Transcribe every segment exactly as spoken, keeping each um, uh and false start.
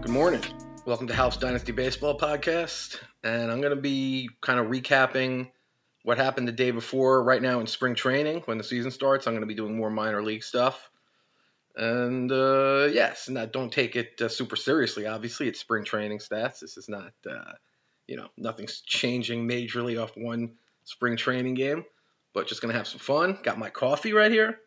Good morning. Welcome to House Dynasty Baseball Podcast. And I'm going to be kind of recapping what happened the day before right now in spring training when the season starts. I'm going to be doing more minor league stuff. And uh, yes, not, don't take it uh, super seriously. Obviously, it's spring training stats. This is not, uh, you know, nothing's changing majorly off one spring training game. But just going to have some fun. Got my coffee right here.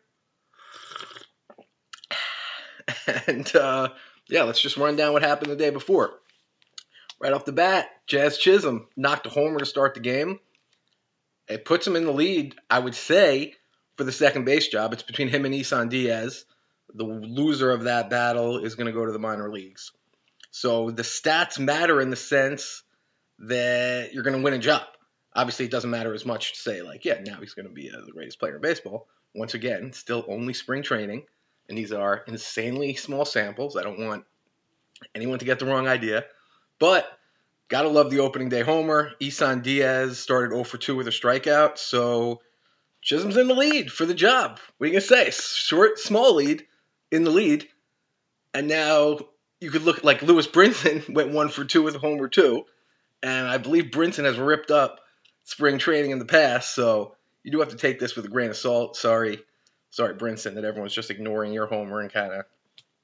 And uh, yeah, let's just run down what happened the day before. Right off the bat, Jazz Chisholm knocked a homer to start the game. It puts him in the lead, I would say, for the second base job. It's between him and Isan Diaz. The loser of that battle is going to go to the minor leagues. So the stats matter in the sense that you're going to win a job. Obviously, it doesn't matter as much to say, like, yeah, now he's going to be uh, the greatest player in baseball. Once again, still only spring training. And these are insanely small samples. I don't want anyone to get the wrong idea. But gotta love the opening day homer. Isan Diaz started oh for two with a strikeout. So Chisholm's in the lead for the job. What are you going to say? Short, small lead in the lead. And now you could look like Lewis Brinson went one for two with a homer too. And I believe Brinson has ripped up spring training in the past. So you do have to take this with a grain of salt. Sorry. Sorry, Brinson, that everyone's just ignoring your homer and kind of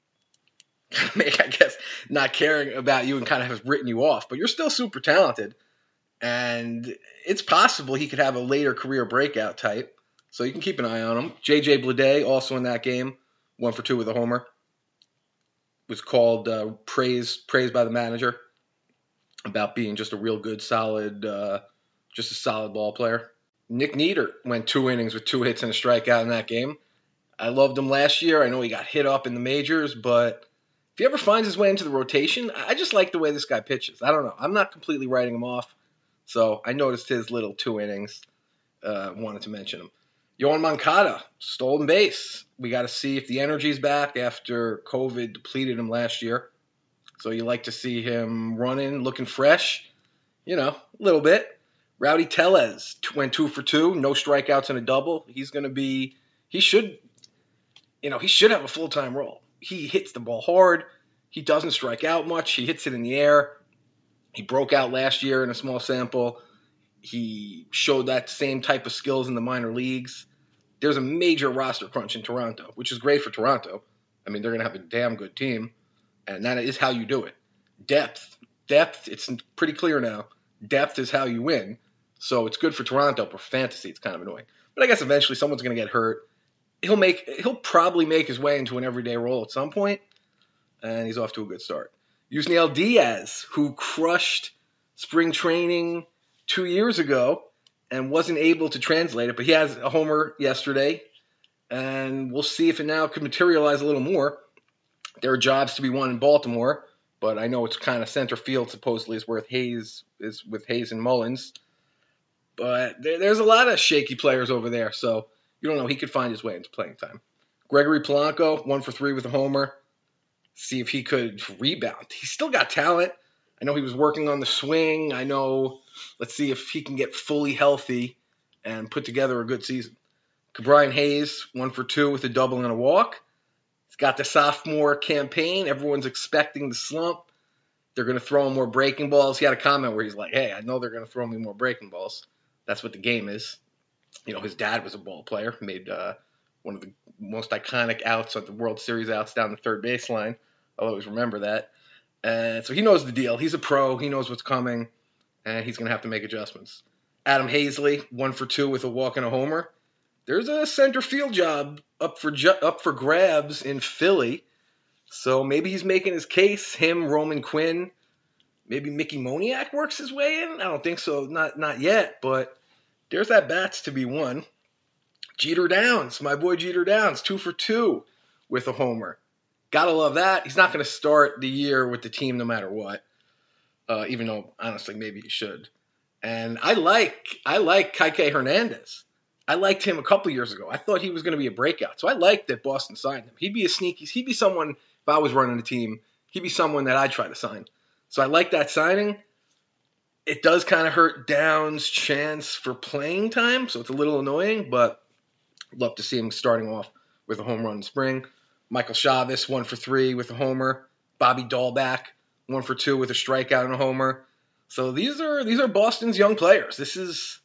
make, I guess, not caring about you and kind of has written you off. But you're still super talented, and it's possible he could have a later career breakout type. So you can keep an eye on him. J J Bleday, also in that game, one for two with a homer. Was called uh, praise praised by the manager about being just a real good, solid, uh, just a solid ball player. Nick Nieder went two innings with two hits and a strikeout in that game. I loved him last year. I know he got hit up in the majors, but if he ever finds his way into the rotation, I just like the way this guy pitches. I don't know. I'm not completely writing him off, so I noticed his little two innings. Uh, wanted to mention him. Yoan Moncada, stolen base. We got to see if the energy's back after COVID depleted him last year. So you like to see him running, looking fresh, you know, a little bit. Rowdy Tellez went two for two, no strikeouts and a double. He's going to be, he should, you know, he should have a full-time role. He hits the ball hard. He doesn't strike out much. He hits it in the air. He broke out last year in a small sample. He showed that same type of skills in the minor leagues. There's a major roster crunch in Toronto, which is great for Toronto. I mean, they're going to have a damn good team, and that is how you do it. Depth. Depth, it's pretty clear now. Depth is how you win. So it's good for Toronto, but for fantasy, it's kind of annoying. But I guess eventually someone's going to get hurt. He'll make, he'll probably make his way into an everyday role at some point, and he's off to a good start. Yusniel Diaz, who crushed spring training two years ago and wasn't able to translate it, but he has a homer yesterday, and we'll see if it now could materialize a little more. There are jobs to be won in Baltimore, but I know it's kind of center field supposedly is where Hayes is with Hayes and Mullins. But there, there's a lot of shaky players over there, so you don't know. He could find his way into playing time. Gregory Polanco, one for three with a homer. See if he could rebound. He's still got talent. I know he was working on the swing. I know, let's see if he can get fully healthy and put together a good season. Brian Hayes, one for two with a double and a walk. He's got the sophomore campaign. Everyone's expecting the slump. They're going to throw him more breaking balls. He had a comment where he's like, hey, I know they're going to throw me more breaking balls. That's what the game is. You know, his dad was a ball player, made uh, one of the most iconic outs at the World Series outs down the third baseline. I'll always remember that. And so he knows the deal. He's a pro. He knows what's coming, and he's going to have to make adjustments. Adam Hazley, one for two with a walk and a homer. There's a center field job up for ju- up for grabs in Philly. So maybe he's making his case. Him, Roman Quinn, maybe Mickey Moniak works his way in. I don't think so. Not not yet, but there's that bats to be won. Jeter Downs, my boy Jeter Downs, two for two with a homer. Gotta love that. He's not going to start the year with the team no matter what, uh, even though, honestly, maybe he should. And I like I like Kike Hernandez. I liked him a couple years ago. I thought he was going to be a breakout. So I liked that Boston signed him. He'd be a sneaky, he'd be someone, if I was running a team, he'd be someone that I'd try to sign. So I like that signing. It does kind of hurt Downs' chance for playing time, so it's a little annoying, but I'd love to see him starting off with a home run in spring. Michael Chavis, one for three with a homer. Bobby Dahlback, one for two with a strikeout and a homer. So these are these are Boston's young players. This is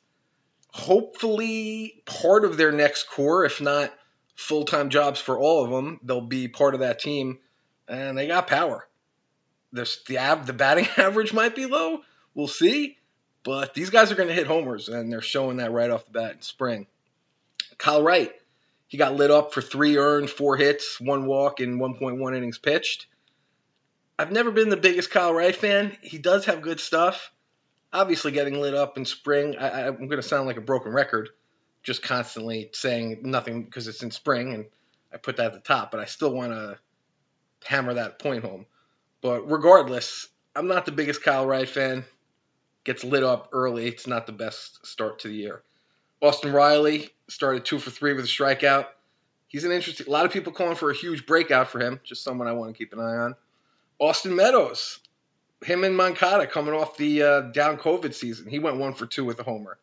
hopefully part of their next core, if not full-time jobs for all of them. They'll be part of that team, and they got power. There's the av- the batting average might be low. We'll see. But these guys are going to hit homers, and they're showing that right off the bat in spring. Kyle Wright, he got lit up for three earned, four hits, one walk, and one point one innings pitched. I've never been the biggest Kyle Wright fan. He does have good stuff. Obviously getting lit up in spring. I, I'm going to sound like a broken record, just constantly saying nothing because it's in spring, and I put that at the top, but I still want to hammer that point home. But regardless, I'm not the biggest Kyle Wright fan. Gets lit up early. It's not the best start to the year. Austin Riley started two for three with a strikeout. He's an interesting – a lot of people calling for a huge breakout for him, just someone I want to keep an eye on. Austin Meadows, him and Moncada coming off the uh, down COVID season. He went one for two with a homer.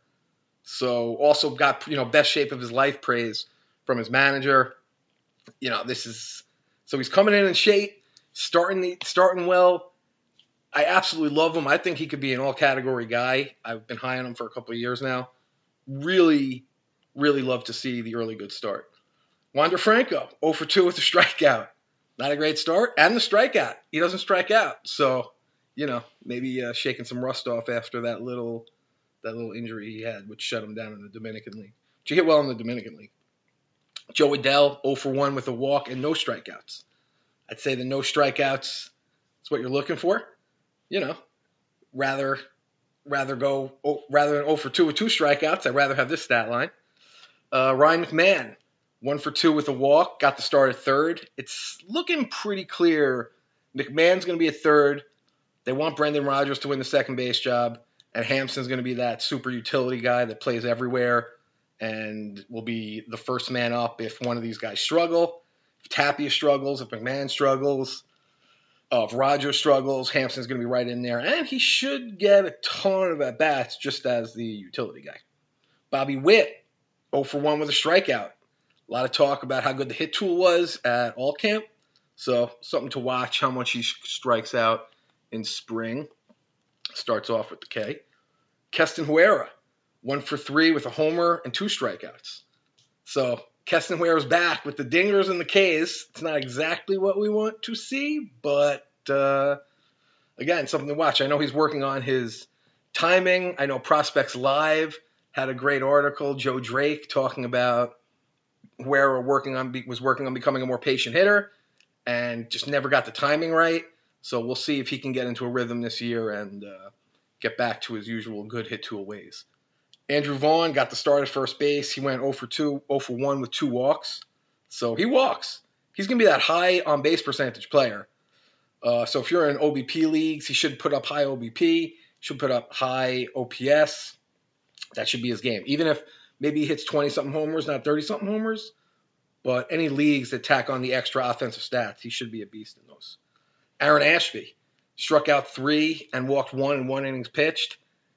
So also got, you know, best shape of his life praise from his manager. You know, this is – so he's coming in in shape, starting the, starting well. I absolutely love him. I think he could be an all-category guy. I've been high on him for a couple of years now. Really, really love to see the early good start. Wander Franco, oh for two with a strikeout. Not a great start. And the strikeout. He doesn't strike out. So, you know, maybe uh, shaking some rust off after that little that little injury he had, which shut him down in the Dominican League. But you hit well in the Dominican League. Joe Adell, oh for one with a walk and no strikeouts. I'd say the no strikeouts is what you're looking for. You know, rather rather go oh, rather than oh for two with two strikeouts, I'd rather have this stat line. Uh, Ryan McMahon, one for two with a walk, got the start at third. It's looking pretty clear. McMahon's going to be at third. They want Brendan Rodgers to win the second base job, and Hampson's going to be that super utility guy that plays everywhere and will be the first man up if one of these guys struggle. If Tapia struggles, if McMahon struggles, Uh, if Rodgers struggles, Hampson's going to be right in there. And he should get a ton of at-bats just as the utility guy. Bobby Witt, oh for one with a strikeout. A lot of talk about how good the hit tool was at all camp. So something to watch how much he strikes out in spring. Starts off with the K. Keston Hiura, one for three with a homer and two strikeouts. So Keston Hiura's back with the dingers and the Ks. It's not exactly what we want to see, but uh, again, something to watch. I know he's working on his timing. I know Prospects Live had a great article. Joe Drake talking about Hiura working on was working on becoming a more patient hitter and just never got the timing right. So we'll see if he can get into a rhythm this year and uh, get back to his usual good hit tool ways. Andrew Vaughn got the start at first base. He went oh for two, oh for one with two walks. So he walks. He's going to be that high on-base percentage player. Uh, so if you're in O B P leagues, he should put up high O B P, should put up high O P S. That should be his game. Even if maybe he hits twenty-something homers, not thirty-something homers, but any leagues that tack on the extra offensive stats, he should be a beast in those. Aaron Ashby struck out three and walked one in one innings pitched.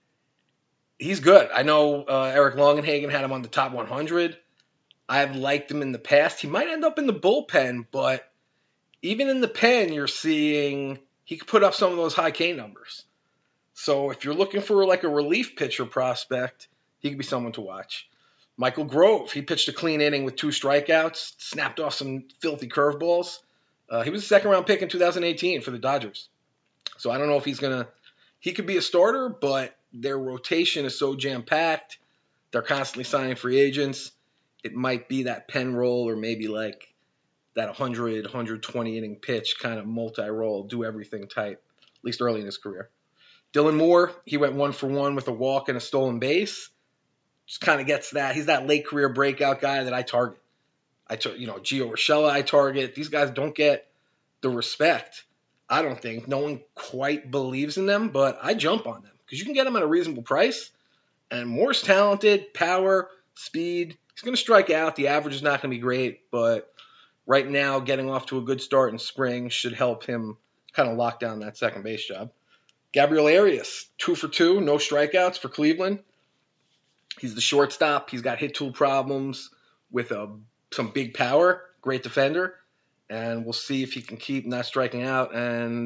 He's good. I know uh, Eric Longenhagen had him on the top one hundred. I've liked him in the past. He might end up in the bullpen, but even in the pen, you're seeing he could put up some of those high K numbers. So if you're looking for like a relief pitcher prospect, he could be someone to watch. Michael Grove, he pitched a clean inning with two strikeouts, snapped off some filthy curveballs. Uh, he was a second-round pick in two thousand eighteen for the Dodgers. So I don't know if he's going to – he could be a starter, but their rotation is so jam-packed. They're constantly signing free agents. It might be that pen roll or maybe like that one hundred, one twenty inning pitch kind of multi-role, do everything type, at least early in his career. Dylan Moore, he went one for one with a walk and a stolen base. Just kind of gets that. He's that late career breakout guy that I target. I, tar- you know, Gio Urshela I target. These guys don't get the respect, I don't think. No one quite believes in them, but I jump on them because you can get them at a reasonable price. And Moore's talented, power, speed. He's going to strike out. The average is not going to be great, but right now getting off to a good start in spring should help him kind of lock down that second base job. Gabriel Arias, two for two, no strikeouts for Cleveland. He's the shortstop. He's got hit tool problems with a, some big power, great defender, and we'll see if he can keep not striking out and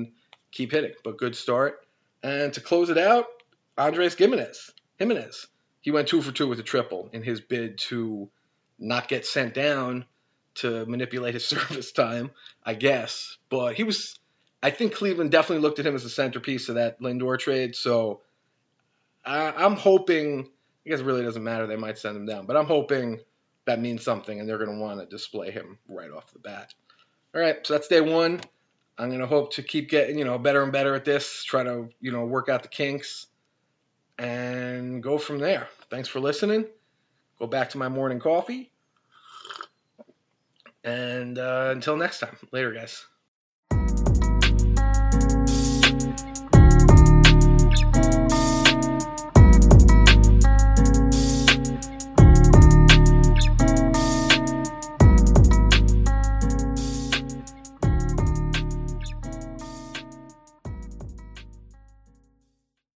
keep hitting. But good start. And to close it out, Andres Gimenez. Jimenez. He went two for two with a triple in his bid to not get sent down to manipulate his service time, I guess. But he was, I think Cleveland definitely looked at him as the centerpiece of that Lindor trade. So I, I'm hoping, I guess it really doesn't matter. They might send him down. But I'm hoping that means something and they're going to want to display him right off the bat. All right, so that's day one. I'm going to hope to keep getting, you know, better and better at this, try to, you know, work out the kinks and go from there. Thanks for listening. Go back to my morning coffee. And uh, until next time, later, guys.